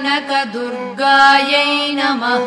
కనకదుర్గాయై నమః.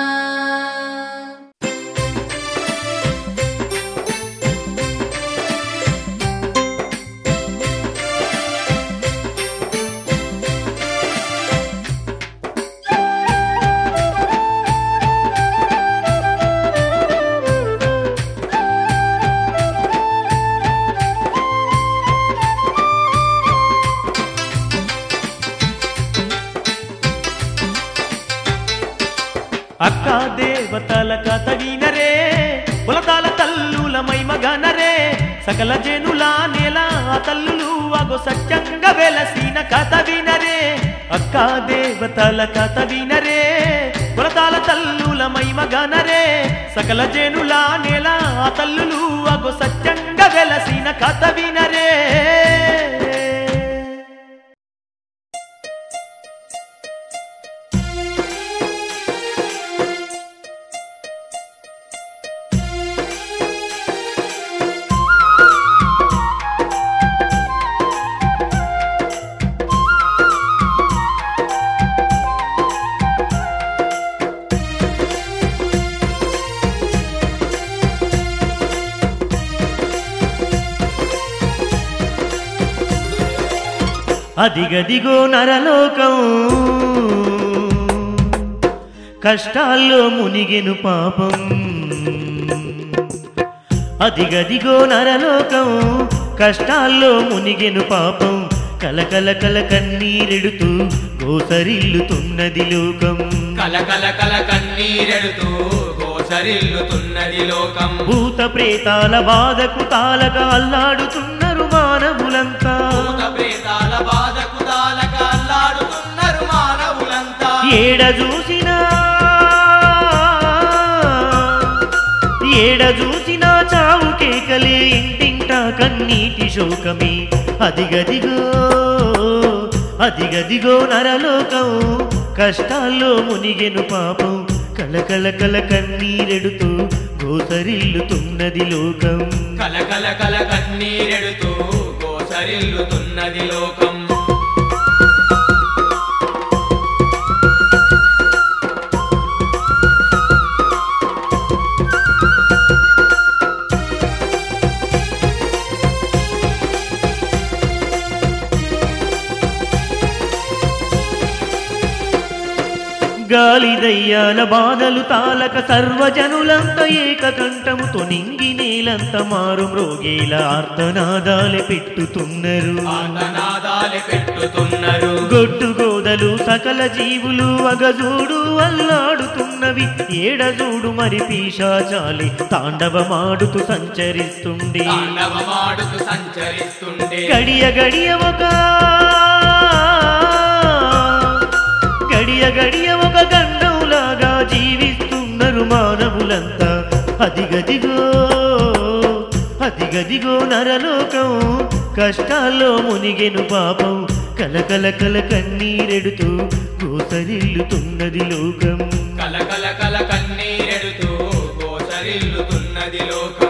అక్కా దేవతల కథ వినరే, కులతాల తల్లుల మైమగనరే, సకల జనుల నేల తల్లులు అగో సత్యంగా వెలసిన కథ వినరే. అక్కా దేవతల కథ వినరే, కులతాల తల్లుల మైమగనరే, సకల జనుల నేల తల్లులు అగో సత్యంగా వెలసిన కథ వినరే. అదిగదిగో నరలోకం కష్టాల్లో మునిగెను పాపం, అదిగదిగో నరలోకం కష్టాల్లో మునిగెను పాపం, కలకల కల కన్నీరెడుతూ గోసరిల్లుతున్నది లోకం, కలకల కల కన్నీరెడుతూ గోసరిల్లుతున్నది లోకం. భూత ప్రేతాల బాధకు తాళగా అల్లాడుతున్నారు మానవులంతా, భూత ప్రేతాల బాధకు తాళగా అల్లాడుతున్నారు మానవులంతా. ఏడ చూసినా చావు కేకలే, ఇంటింటా కన్నీటి శోకమే. అదిగదిగో నరలోకం కష్టాల్లో మునిగెను పాపం, కలకల కల కన్నీరెడుతూ గోసరిల్లుతున్నది లోకం, కలకల కల కన్నీరెడుతూ గోసరిల్లుతున్నది లోకం. గాలి దయ్యాల బాధలు తాలక సర్వజనులంత ఏకకంఠముతో నింగి నేలంత మారు మ్రోగేల ఆర్తనాదాలే పెట్టుతున్నారు, గొడ్డు గోదలు సకల జీవులు అగజూడు అల్లాడుతున్నవి, ఏడజూడు మరి పీశాచాలి తాండవమాడుతూ సంచరిస్తుండే, గడియ గడియ ఒక గండంలాగా జీవిస్తున్నారు మానవులంతా. అదిగదిగో నరలోకం కష్టాల్లో మునిగెను పాపం, కలకల కల కన్నీరెడుతూ గోసరిల్లుతున్నది లోకం, కలకల కల కన్నీరెడుతూ గోసరిల్లుతున్నది లోకం.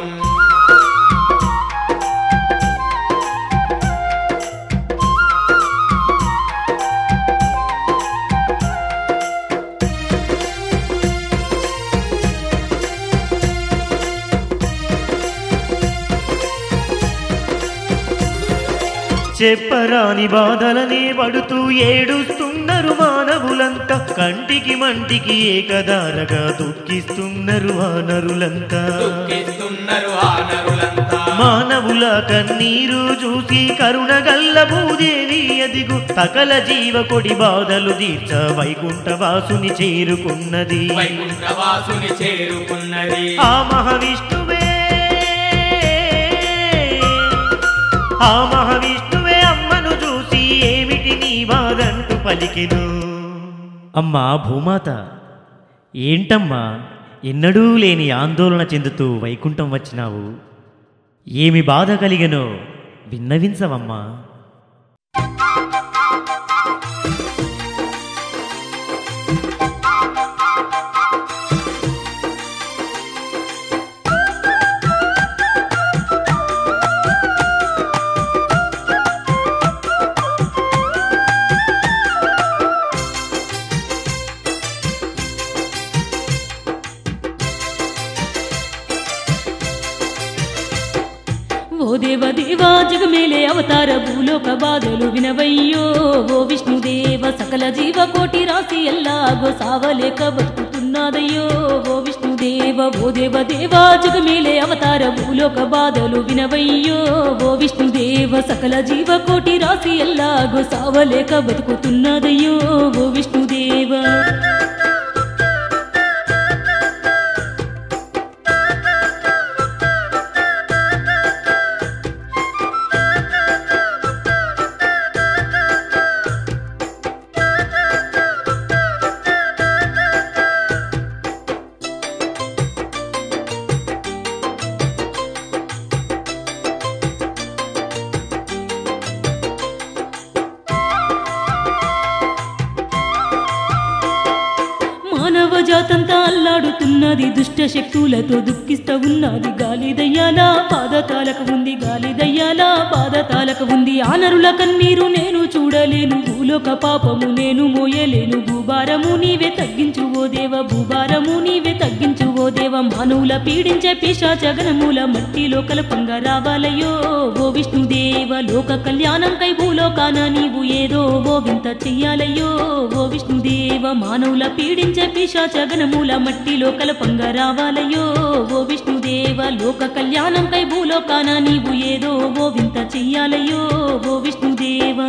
చెప్పరాని బాధలనే పడుతూ ఏడుస్తున్నారు మానవులంతా, కంటికి మంటికి ఏకదారగా దుఃఖిస్తున్నారు వానరులంతా, మానవుల కన్నీరు చూసి కరుణగల్ల భూదేవి అదిగు సకల జీవ కొడి బాధలు తీర్చ వైకుంఠవాసుని చేరుకున్నది, ఆ మహావిష్ణువే అమ్మను చూసి ఏమిటి నీ బాధంటూ పలికెను. అమ్మా భూమాత, ఏంటమ్మా ఎన్నడూ లేని ఆందోళన చెందుతూ వైకుంఠం వచ్చినావు, ఏమి బాధ కలిగెనో విన్నవించవమ్మా. భూలోక బాధలు వినవయ్యో ఓ విష్ణుదేవ సకల జీవకోటి రాశి ఎల్లాగో సావలేక బతుకుతున్నదయ్యో ఓ విష్ణుదేవ ఓ దేవదేవా జగమేలే అవతార భూలోక బాధలు వినవయ్యో ఓ విష్ణుదేవ సకల జీవకోటి రాశి ఎల్లాగో సావలేక బతుకుతున్నదయ్యో ఓ విష్ణుదేవ మానవ జాతంతా అల్లాడుతున్నది దుష్ట శక్తులతో దుఃఖిస్తూ ఉన్నది గాలి దయ్యాలా పాదతాలక ఉంది గాలి దయ్యాలా పాదతాలక ఉంది ఆనరుల కన్నీరు నేను చూడలేను భూలోక పాపము నేను మోయలేను భూభారము నీవే తగ్గించు ఓ దేవ భూభారము నీవే తగ్గించు ఓ దేవ మానవుల పీడించే పిశాచగనముల మట్టిలో కలపంగా రావాలయ్యో ఓ విష్ణుదేవ లోక కళ్యాణంకై భూలోకాన నీవు ఏదో ఓ వింత చెయ్యాలయ్యో ఓ విష్ణుదేవ మానవుల పీడించే పిశాచగనముల మట్టిలో కలపంగా రావాలయ్యో ఓ విష్ణుదేవ లోక కళ్యాణంకై భూలోకాన నీవు ఏదో ఓ వింత చెయ్యాలయ్యో ఓ విష్ణుదేవా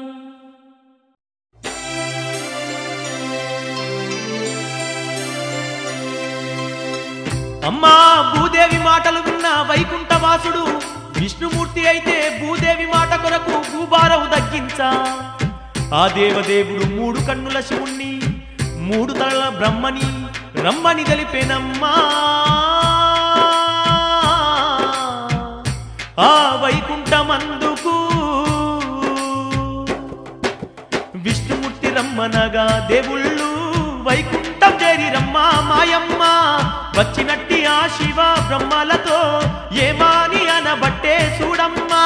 అమ్మా భూదేవి మాటలు విన్న వైకుంఠవాసుడు విష్ణుమూర్తి అయితే భూదేవి మాట కొరకు భూభారం దగ్గించా ఆ దేవదేవుడు మూడు కన్నుల శివుణ్ణి మూడు తలల బ్రహ్మని రమ్మని తెలిపేనమ్మా ఆ వైకుంఠమందుకు విష్ణుమూర్తి రమ్మనగా దేవుళ్ళు వైకుంఠం చేరి రమ్మా మాయమ్మ వచ్చినట్టి ఆ శివ బ్రహ్మలతో ఏమాని అనబట్టే చూడమ్మా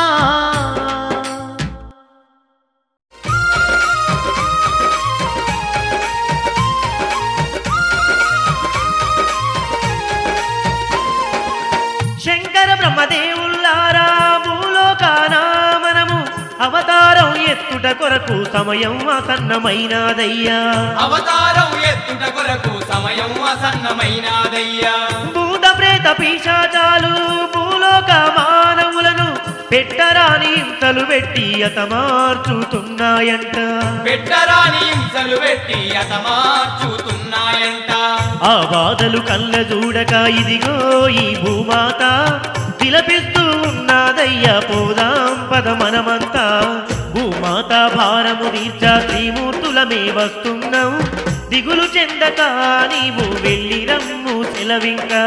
శంకర బ్రహ్మదేవుల్లారా భూలోకాన మనము అవతారం ఎత్తుట కొరకు సమయం ఆసన్నమైనాదయ్యా అవతారం ఎత్తుట కొరకు సమయం ఆసన్నమైనాదయ్యా భూత ప్రేత పిశాచాలు భూలోక మానవులను పెట్టరాని హింసలు పెట్టి అతమార్చుతున్నాయంట పెట్టరాని హింసలు పెట్టి అతమార్చుతున్నాయంట ఆ బాధలు కళ్ళ చూడక ఇదిగో ఈ భూమాత విలపిస్తూ ఉన్నదయ్యా పోదాం పద మనమంతా భూమాత భారము తీర్చా శ్రీమూర్తులమే వస్తున్నాం దిగులు చెందక నీవు వెళ్ళి రమ్ము సెలవింకా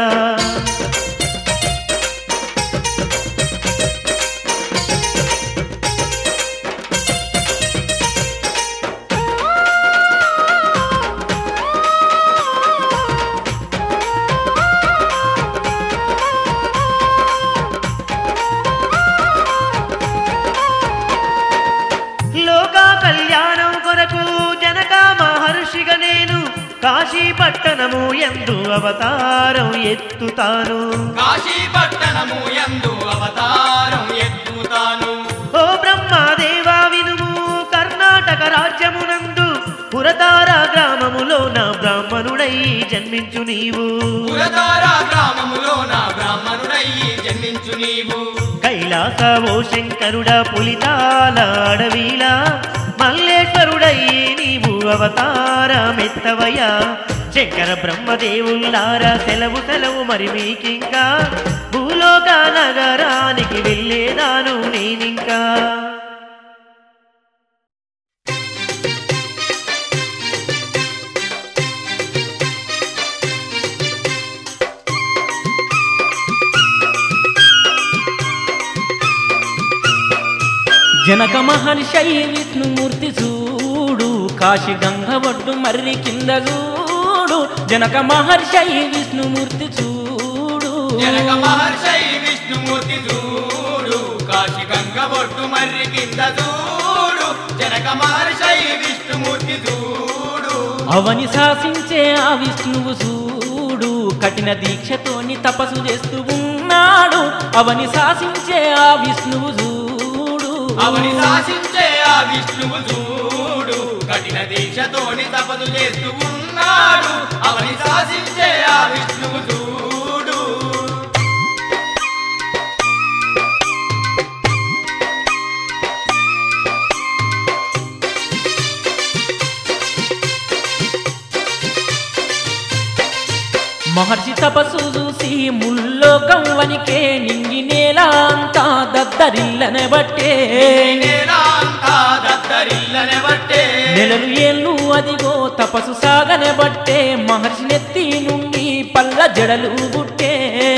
కళ్యాణం కొరకు జనక మహర్షిగా నేను కాశీ పట్టణము యందు అవతారం ఎత్తుతాను కాశీ పట్టణము యందు అవతారం ఎత్తుతాను ఓ బ్రహ్మదేవా వినుము కర్ణాటక రాజ్యమునందు పురతార గ్రామములో నా బ్రాహ్మణుడై జన్మించు నీవు పురతార గ్రామములో నా బ్రాహ్మణుడై జన్మించు నీవు కైలాస ఓ శంకరుడ పులితాల అడవిలా మల్లేశ్వరుడై నీవు అవతారమెత్తవయ్యా శంకర బ్రహ్మదేవుల్లారా సెలవు సెలవు మరి మీకింకా భూలోక నగరానికి వెళ్ళేదాను నేనింకా జనక మహర్షి విష్ణుమూర్తి చూడు కాశీ గంగ ఒడ్డు మర్రి కింద చూడు జనక మహర్షి విష్ణుమూర్తి చూడు జనక మహర్షి విష్ణుమూర్తి చూడు కాశీ గంగ ఒడ్డు మర్రి కింద చూడు జనక మహర్షి విష్ణుమూర్తి చూడు అవని శాసించే ఆ విష్ణువు చూడు కఠిన దీక్షతోని తపస్సు చేస్తూ ఉన్నాడు అవని శాసించే ఆ విష్ణువు చూడు అవని శాసించే ఆ విష్ణువు చూడు కఠిన దీక్షతోని తపదు చేస్తూ ఉన్నాడు అవని శాసించే ఆ విష్ణువు చూడు మహర్షి తపస్సు చూసి ముల్లోకం వనికే నింగి నేల అంతా దద్దరిల్లనే బట్టే నేలంతా దద్దరిల్లనే బట్టే నెలలు ఏళ్ళు అదిగో తపస్సు సాగనే బట్టే మహర్షి నెత్తి నుండి పల్ల జడలు బుట్టే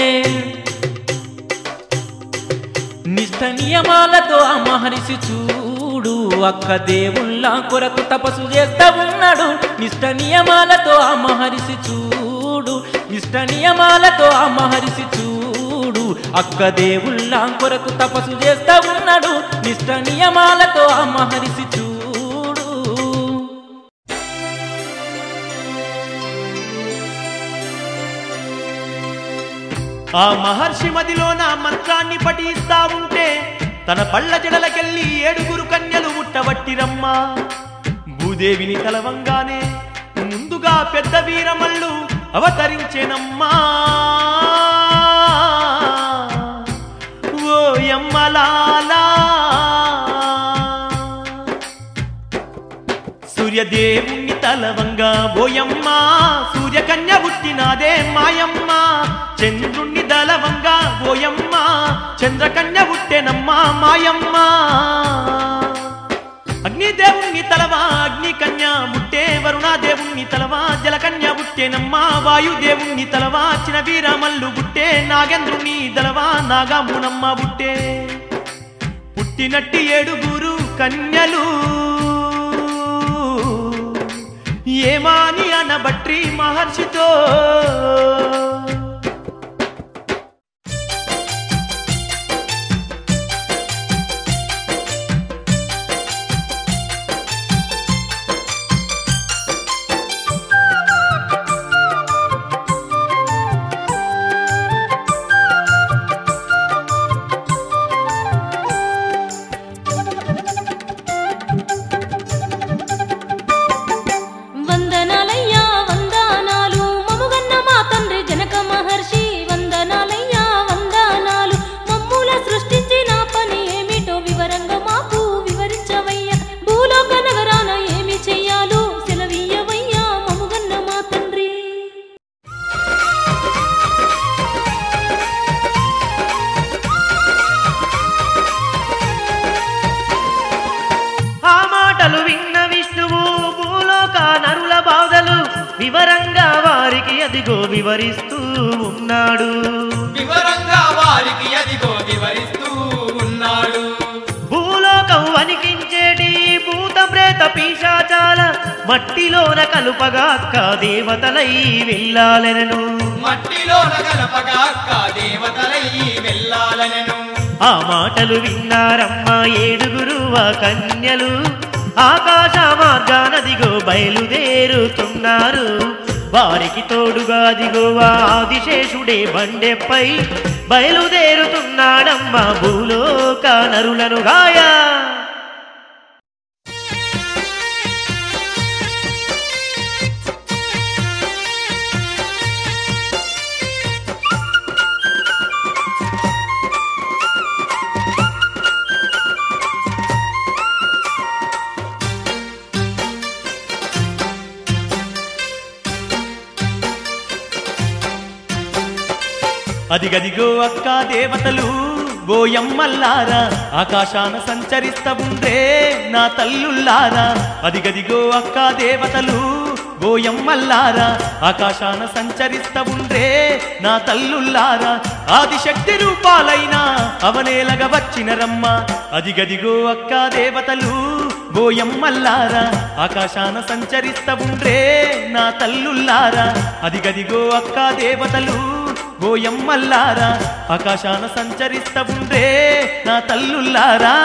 నిష్ఠ నియమాలతో ఆ మహర్షి చూడు అక్క దేవుళ్ళ కొరకు తపస్సు చేస్తా ఉన్నాడు నిష్ఠ నియమాలతో ఆ మహర్షి చూడు నిష్ఠ నియమాలతో ఆ మహర్షి చూడు అక్క దేవుళ్ళ కొరకు తపస్సు చేస్తా ఉన్నాడు నిష్ఠ నియమాలతో ఆ మహర్షి చూడు ఆ మహర్షి మదిలోన మంత్రాన్ని పఠిస్తా ఉంటే తన పళ్ళ జడలకెళ్ళి 7 కన్యలు ముట్టబట్టిరమ్మ భూదేవిని తలవంగానే ముందుగా పెద్ద వీరమల్లు అవతరించెనమ్మా ఓ యమ్మలాలా సూర్యదేవుణ్ణి తలవంగా ఓయమ్మ సూర్యకన్య పుట్టినాదే మాయమ్మ చంద్రుణ్ణి దళవంగా ఓయమ్మ చంద్రకన్య పుట్టెనమ్మా మాయమ్మ అగ్నిదేవుణ్ణి తలవా అగ్ని కన్య బుట్టే వరుణాదేవుణ్ణి తలవా జలకన్య బుట్టేనమ్మా వాయుదేవుణ్ణి తలవా చిన వీరమల్లు బుట్టే నాగేంద్రుణ్ణి దళవా నాగామునమ్మ బుట్టే పుట్టినట్టి 7 కన్యలు ఏమాని అనబట్రి మహర్షితో వందనాలయ్యా వందనాలు మముగన్న మా తండ్రి జనక మహర్షి వందనాలయ్యా వందనాలు మమ్ముల సృష్టించిన పని ఏమిటో వివరంగా మాకు వివరించవయ్యా భూలోక నగరాన ఏమి చెయ్యాలో సెలవీయవయ్యా మముగన్న మా తండ్రి ఆ మాటలు విన్న విష్ణువు భూలోక నరుల బాధలు వివరంగా వారికి అదిగో వివరిస్తూ ఉన్నాడు వివరంగా వారికి అదిగో వివరిస్తూ ఉన్నాడు భూలోకం వణికించేటి భూత ప్రేత పిశాచాల మట్టిలోన కలుపగా అక్క దేవతలై వెళ్ళాలెనను మట్టిలోన కలపగా అక్క దేవతలై వెళ్ళాలనెను ఆ మాటలు విన్నారమ్మ 7 కన్యలు ఆకాశ మార్గానదిగో బయలుదేరుతున్నారు వారికి తోడుగా అదిగో ఆదిశేషుడే బండెపై బయలుదేరుతున్నాడమ్మ భూలోక నరులను గాయా అదిగదిగో అక్క దేవతలు గోయమ్మల్లారా ఆకాశాన సంచరిస్తా ఉండ్రే నా తల్లుల్లారా అదిగదిగో అక్క దేవతలు గోయమ్మల్లారా ఆకాశాన సంచరిస్తా ఉండ్రే నా తల్లుల్లారా ఆదిశక్తి రూపాలైన అవనేలగా వచ్చినరమ్మ అదిగదిగో అక్క దేవతలు గోయమ్మల్లారా ఆకాశాన సంచరిస్తా ఉండ్రే నా తల్లుల్లారా అదిగదిగో అక్క దేవతలు గోయమ్మల్లారా ఆకాశాన సంచరిస్తా ఉండ్రే నా తల్లుల్లారా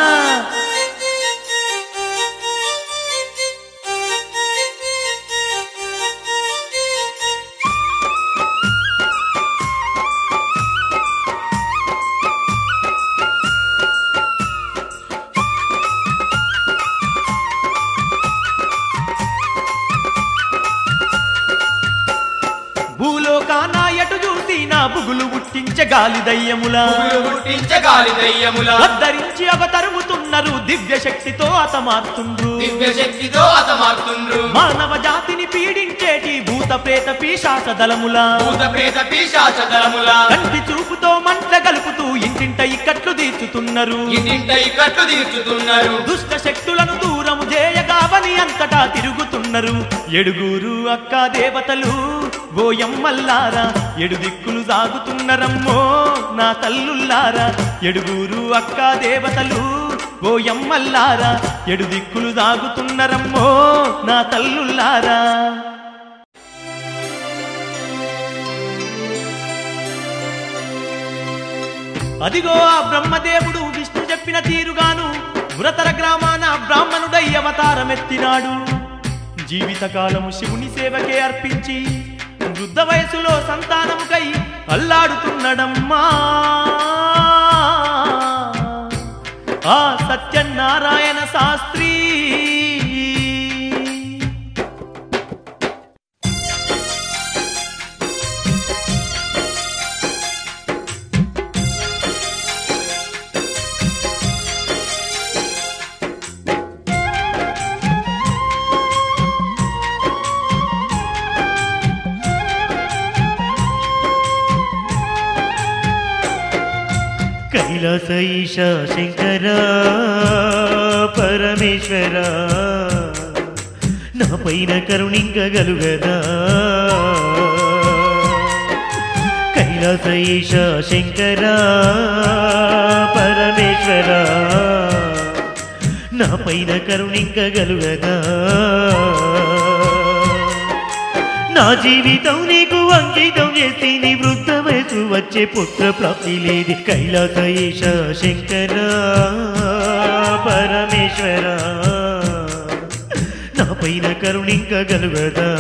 గాలి దయ్యములా పువ్వులు పుట్టించే గాలి దయ్యముల గద్దరించి అవతరుముతున్నారు దివ్య శక్తితో అతమార్తుండ్రు దివ్య శక్తితో అతమార్తుండ్రు మానవ జాతిని పీడించేటి భూత ప్రేత పీశాచ దళములా భూత ప్రేత పిశాచ దళముల కంటి చూపుతో మంట గలుపుతూ ఇంటింట ఇక్కట్లు తీర్చుతున్నారు ఇంటింట ఇక్కట్లు తీర్చుతున్నారు దుష్ట శక్తులను దూరము చేయగావని అంతటా తిరుగుతున్నారు ఏడుగురు అక్క దేవతలు గోయమ్మల్లారా ఏడు దిక్కులు సాగుతున్నరమ్మో నా తల్లుల్లారా ఏడుగురు అక్క దేవతలు గోయమ్మల్లారా ఏడు దిక్కులు సాగుతున్నరమ్మో నా తల్లుల్లారా అదిగో ఆ బ్రహ్మదేవుడు విష్ణు చెప్పిన తీరుగాను పురతర గ్రామాన బ్రాహ్మణుడై అవతారమెత్తినాడు జీవితకాలము శివుని సేవకే అర్పించి వృద్ధ వయసులో సంతానముకై అల్లాడుతున్నడమ్మా ఆ సత్యనారాయణ శాస్త్రి కైలాస ఈశా శంకర పరమేశ్వర నా పైన కరుణింకగలుగదా కైలాస ఈశా శంకర పరమేశ్వర నా పైన కరుణింకగలుగదా నా జీవితం నీకు అంకితం చేసి నీ వృద్ధ వయసు వచ్చే పుత్ర ప్రాప్తి లేదు కైలాస ఈశ శంకర పరమేశ్వర నా పైన కరుణింకగలుగదా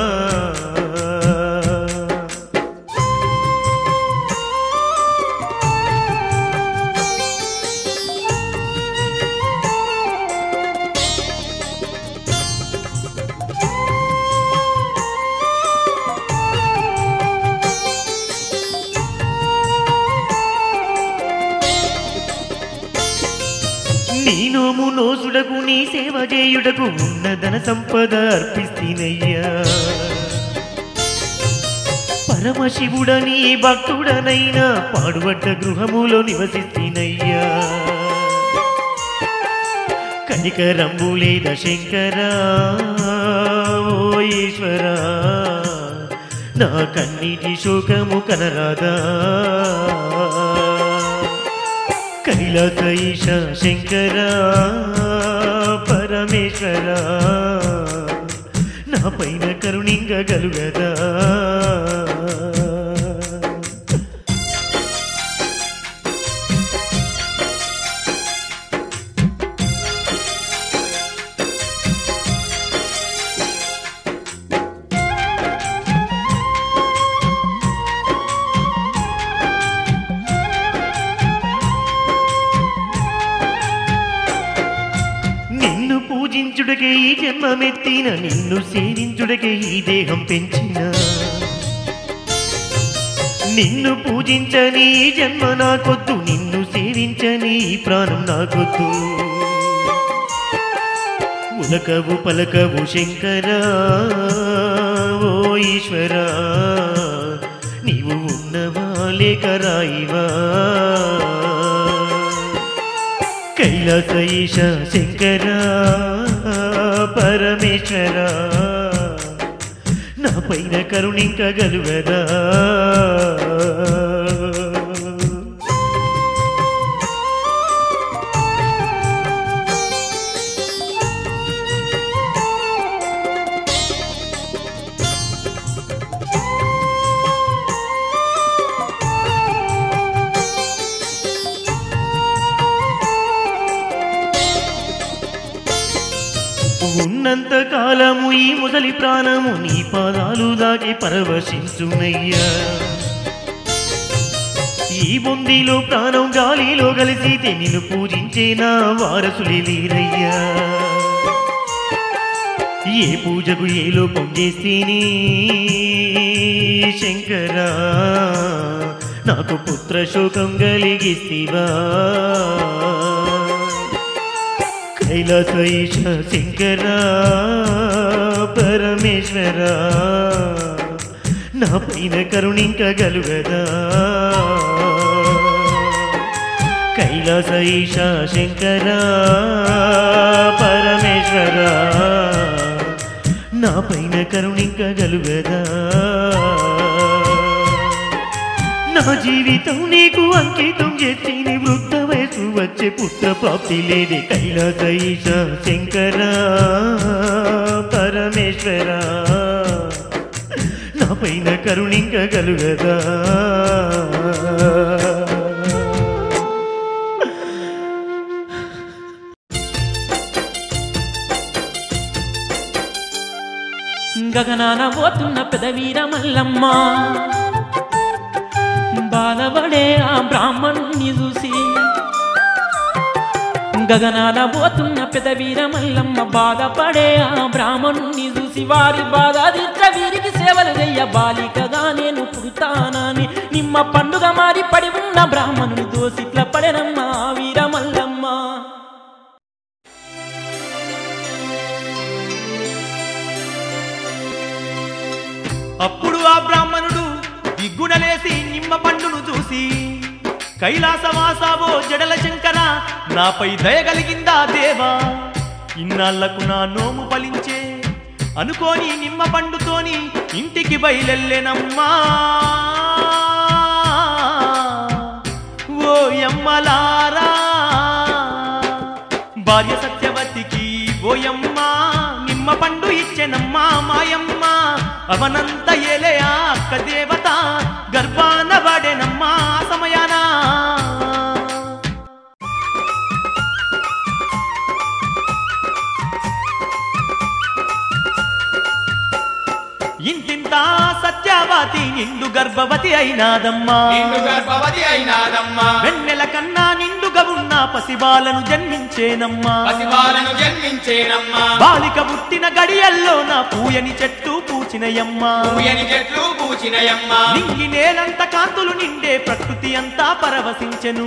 నీ నోము నోసుడకు నీ సేవ చేయుడకు ఉన్నదన సంపద అర్పిస్తీనయ్యా పరమశివుడని భక్తుడనైనా పాడుబడ్డ గృహములో నివసిస్తీనయ్యా కనికరంబు లేద శంకర ఓ ఈశ్వర నా కన్నీటి శోకము కనరాదా కైలాస ఈశ శంకర పరమేశ్వర నా పైన కరుణింకగలుగదా పూజించుటకే ఈ జన్మమెత్తిన నిన్ను సేవించుటకే ఈ దేహం పెంచిన నిన్ను పూజించని ఈ జన్మ నాకొద్దు నిన్ను సేవించని ఈ ప్రాణం నాకొద్దు ఉలకవు పలకవు శంకర ఓ ఈశ్వర నీవు ఉన్నవా లేక రాయివా కైలాస ఈశ శంకర పరమేశ్వర నా పైన కరుణింకగలుగదా ఉన్నంత కాలము ఈ ముసలి ప్రాణము నీ పాదాలు దాటి పరవశించునయ్యా ఈ బొందిలో ప్రాణం గాలిలో కలిసితే నిన్ను పూజించే నా వారసులే లేరయ్యా ఏ పూజకు ఏ లోపం చేస్తేనే శంకర నాకు పుత్ర శోకం కలిగిస్తివా కైలాస ఈశ శంకర పరమేశ్వర నా పైన కరుణింకగలుగదా కైలాస ఈశ శంకర పరమేశ్వర నా పైన కరుణింకగలుగదా నా జీవితం నీకు అంకితం చేసి నీ వృద్ధ వయసు వచ్చే పుత్ర ప్రాప్తి లేదే కైలాస ఈశ శంకర పరమేశ్వర నా పైన కరుణింకగలుగదా గగనాన పోతున్న పెదవీర మల్లమ్మ బాధపడే ఆ బ్రాహ్మణుని చూసి గగనాన పోతున్న పెదవీర మల్లమ్మ బాధపడే ఆ బ్రాహ్మణుని చూసి వారి బాధ తీర్చ వీరికి సేవలు చెయ్య బాలికగా నేను పుడతానని నిమ్మ పండుగ మారి పడి ఉన్న బ్రాహ్మణుని దోసిట్ల పడెనమ్మ వీర మల్లమ్మ అప్పుడు ఆ బ్రాహ్మణుడు దిగ్గునలేసి నిమ్మ పండును చూసి కైలాసవాసావో జడల శంకర నాపై దయగలిగిందా దేవా ఇన్నాళ్లకు నా నోము ఫలించే అనుకోని నిమ్మ పండుతోని ఇంటికి బయలెల్లెనమ్మా ఓ యమ్మలారా భార్య సత్యవతికి ఓయమ్మా నిమ్మ పండు ఇచ్చెనమ్మా మాయమ్మ అవనంత ఏలే ఆ అక్క దేవత గర్భాన పడెనమ్మా సమయానా ఇంతింత సత్యవతి నిండు గర్భవతి అయినాదమ్మా వెన్నెల కన్నా నిండుగా ఉన్న పసిబాలను జన్మించేనమ్మా బాలిక పుట్టిన గడియల్లో నా పూయని చెట్టు పూచినయమ్మా నింగి నేలంత కాంతులు నిండే ప్రకృతి అంతా పరవశించెను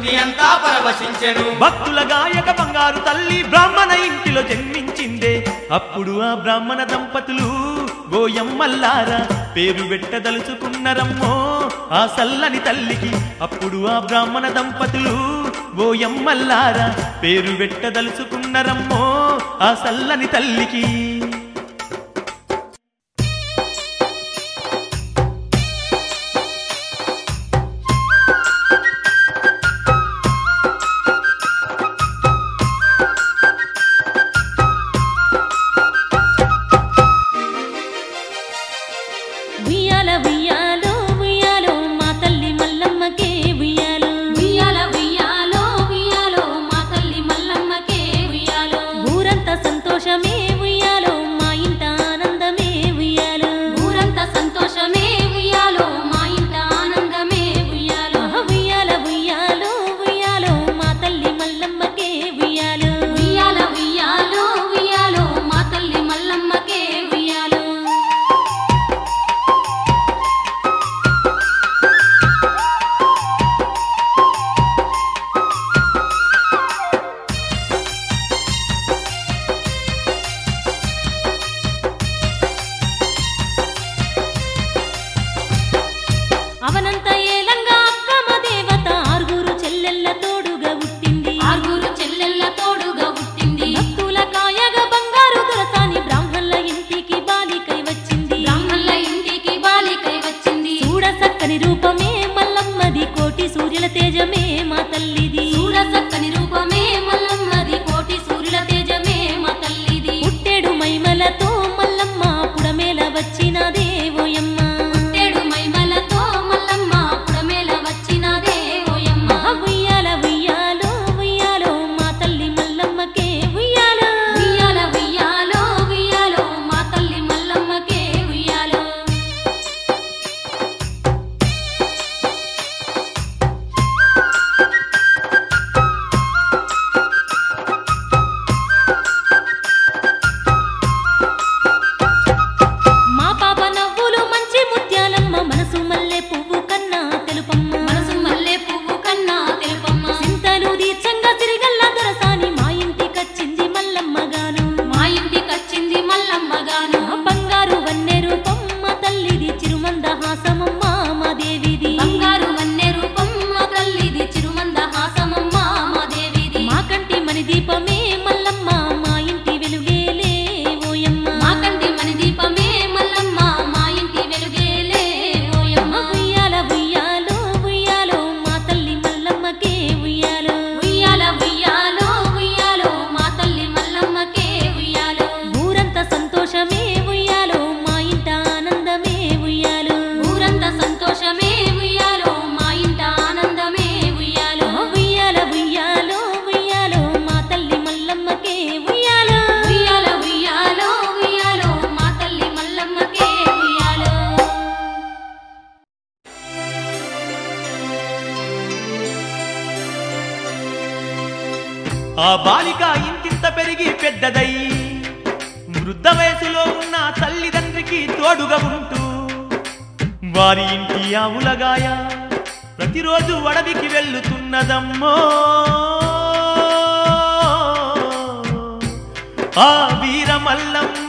భక్తుల గాయక బంగారు తల్లి బ్రాహ్మణ ఇంటిలో జన్మించిందే అప్పుడు ఆ బ్రాహ్మణ దంపతులు గోయమ్మల్లారా పేరు పెట్టదలుచుకున్నరమ్మో ఆ సల్లని తల్లికి అప్పుడు ఆ బ్రాహ్మణ దంపతులు గోయమ్మల్లారా పేరు పెట్టదలుచుకున్నరమ్మో ఆ సల్లని తల్లికి సంతోషమే ఉయ్యాలో ఆ బాలిక ఇంతింత పెరిగి పెద్దదై వృద్ధ వయసులో ఉన్న తల్లిదండ్రికి తోడుగా ఉంటూ వారి ఇంటి ఆవులగాయ ప్రతిరోజు అడవికి వెళ్ళుతున్నదమ్మో ఆ వీరమల్లమ్మ.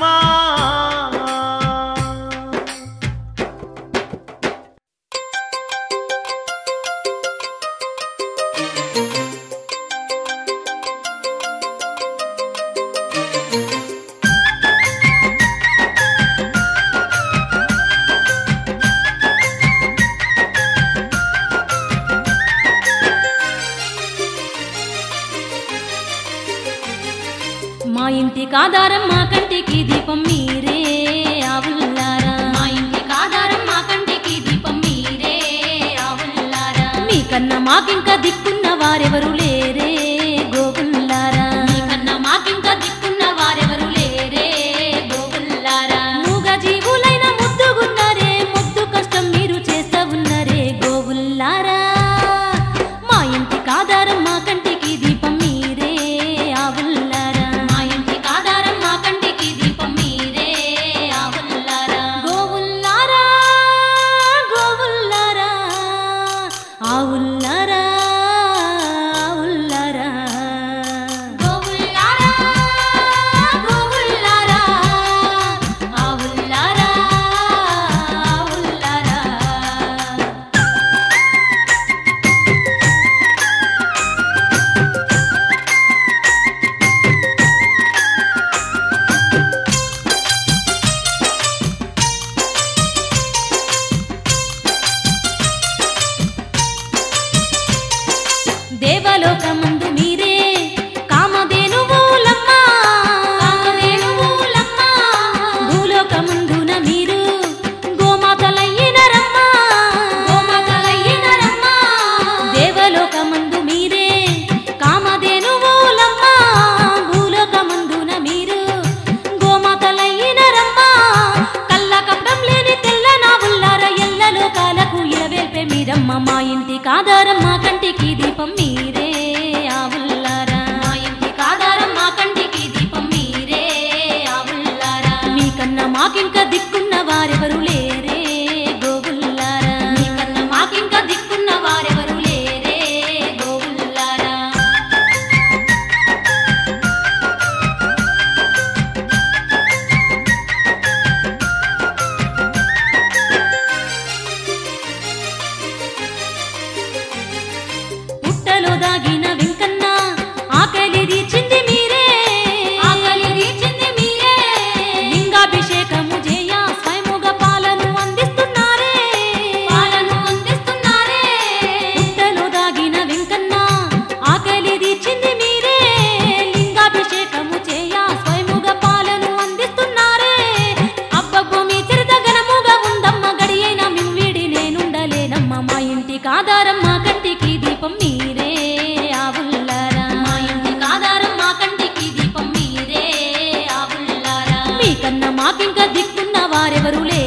మా ఇంటికి ఆధారం మా కంటికి దీపం మీరే ఆవుల్లారా, మా ఇంటికి ఆధారం మా కంటికి దీపం మీరే ఆవుల్లారా. మీకన్నా మాకింకా దిక్కున్న వారెవరు లేరే గోవుల్లారా, మీకన్నా మాకింకా దిక్కున్న వారెవరు లేరే గోవుల్లారా. మూగ జీవులైన ముద్దుగున్నారే, ముద్దు కష్టం మీరు చేస్తా ఉన్నరే గోవుల్లారా. మా ఇంటికి ఆధారం మా కంటికి దీపం మీరే ఆవుల్లారా, ఆవుల్లారా ఆవుల్లారా గోవుల్లారా గోవుల్లారా ఆవుల్లారా ఆవుల్లారా. దేవలోకమందు మీరే కామధేనువులమ్మ, కామధేనువులమ్మ. భూలోకమందున మీరు గోమాతలయ్యినరమ్మ, గోమాతలయ్యినరమ్మ. దేవలోకమందు మీరే కామధేనువులమ్మ, భూలోకమందున మీరు గోమాతలయ్యినరమ్మ. కళ్ళ కపటం లేని తెల్ల నావుల్లారా, ఎల్ల లోకాలకు ఇలవేల్పే మీరమ్మ. మా ఇంటికి ఆధారం మా కంటికి దీపం మీరే ఆవుల్లారా, మా ఇంటికి ఆధారం మా కంటికి దీపం మీరే ఆవుల్లారా. మీకన్నా మాకింకా దిక్కున్న వారెవరు లేరే గోవుల్లారా, మీకన్నా మాకింకా దిక్కున్న వారెవరు లేరే గోవుల్లారా. పుట్టలో దాగిన వెంకన్న ఆకలి తీర్చింది మీరే, ఆకలి తీర్చింది మీరే. లింగాభిషేకము చేయ స్వయముగా పాలను అందిస్తున్నారే, పాలను అందిస్తున్నారే. పుట్టలో దాగిన వెంకన్న ఆకలి తీర్చింది మీరే, లింగాభిషేకము చేయ స్వయముగా పాలను అందిస్తున్నారే. అబ్బబ్బో మీ చరిత ఘనముగా ఉందమ్మ, గడియైన మిమ్మిడి నేనుండలేనమ్మ. మా ఇంటికి ఆధారం మా కంటికి దీపం మీరే ఆవుల్లారా, మా ఇంటికి ఆధారం మా కంటికి దీపం మీరే ఆవుల్లారా. మీకన్నా మాకింకా దిక్కున్న వారెవరు లేరే